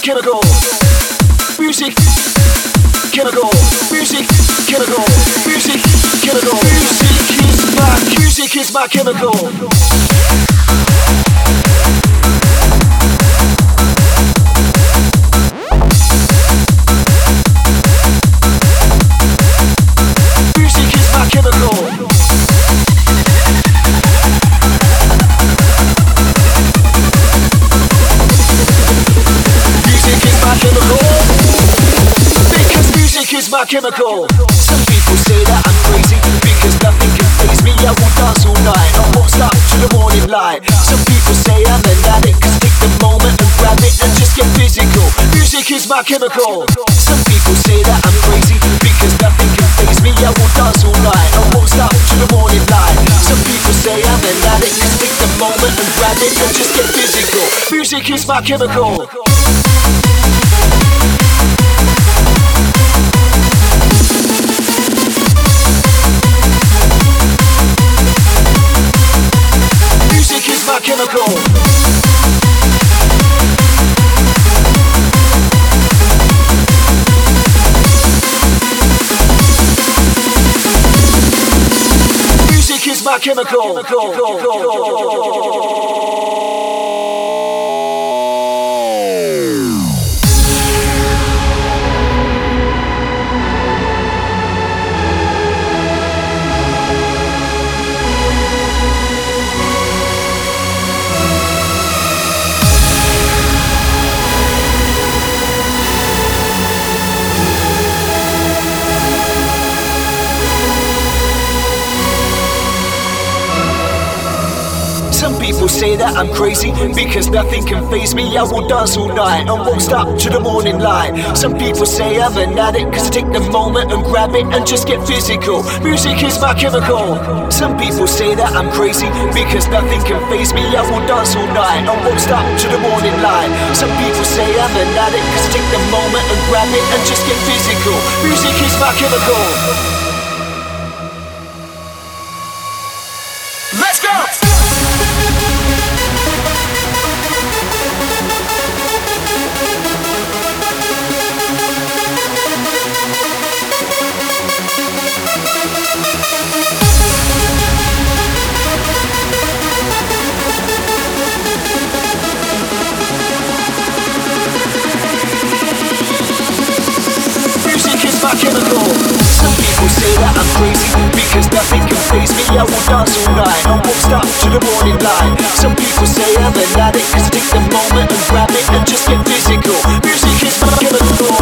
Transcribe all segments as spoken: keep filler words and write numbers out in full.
chemical. Music, chemical. Music, chemical. Music, chemical. Music is my, music is my chemical. My chemical. Some people say that I'm crazy because nothing can faze me. I will dance all night, I won't stop to the morning light. Some people say I'm an addict, cause take the moment and grab it and just get physical. Music is my chemical. Some people say that I'm crazy because nothing can faze me. I will dance all night, I won't stop to the morning light. Some people say I'm an addict, cause take the moment and grab it and just get physical. Music is my chemical. My chemical. Music is my chemical. People say that I'm crazy because nothing can faze me. I will dance all night and won't stop to the morning light. Some people say I'm an addict cause I take the moment and grab it and just get physical. Music is my chemical. Some people say that I'm crazy because nothing can faze me. I will dance all night and won't stop to the morning light. Some people say I'm an addict cause I take the moment and grab it and just get physical. Music is my chemical. Let's go! My chemical. Some people say that I'm crazy because nothing can faze me. I will dance all night, I won't stop to the morning light. Some people say I'm an addict cause I take the moment and grab it and just get physical. Music is my chemical.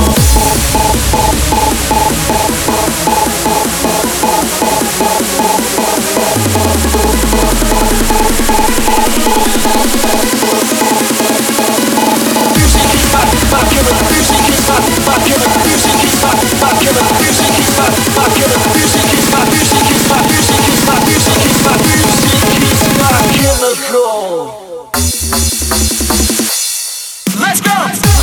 Music is my, my chemical. Music is my, my chemical. Music is my, my chemical. Music is my, my chemical. Music is my, music is my, music is my, music is my, music is my chemical. Let's go!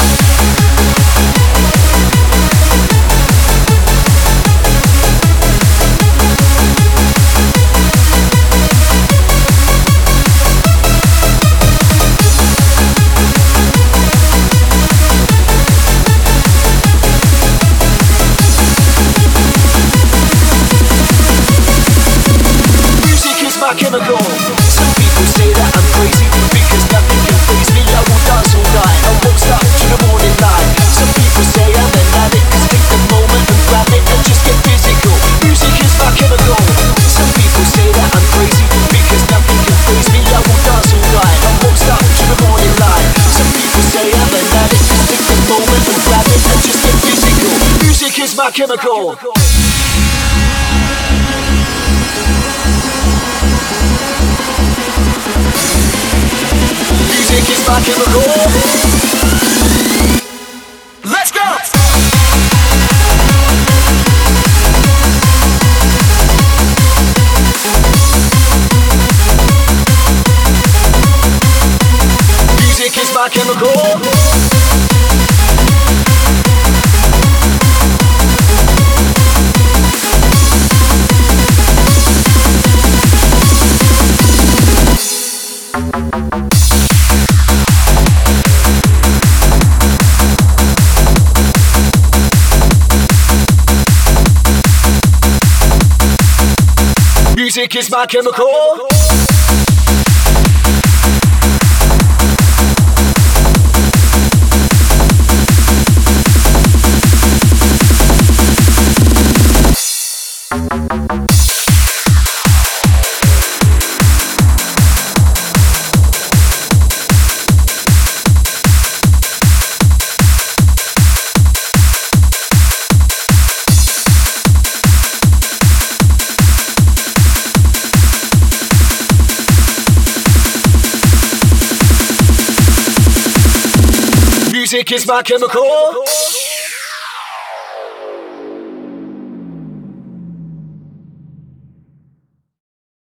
My chemical. Some people say that I'm crazy because nothing can faze me. I will dance all night, I won't stop to the morning light. Some people say I'm an addict cause I take the moment and grab it and just get physical. Music is my chemical. Some people say that I'm crazy because nothing can faze me. I will dance all night, I won't stop to the morning light. Some people say I'm an addict cause I take the moment and grab it and just get physical. Music is my chemical. Music is my chemical. Let's go! Music is my chemical. Music is my chemical. Music is my chemical.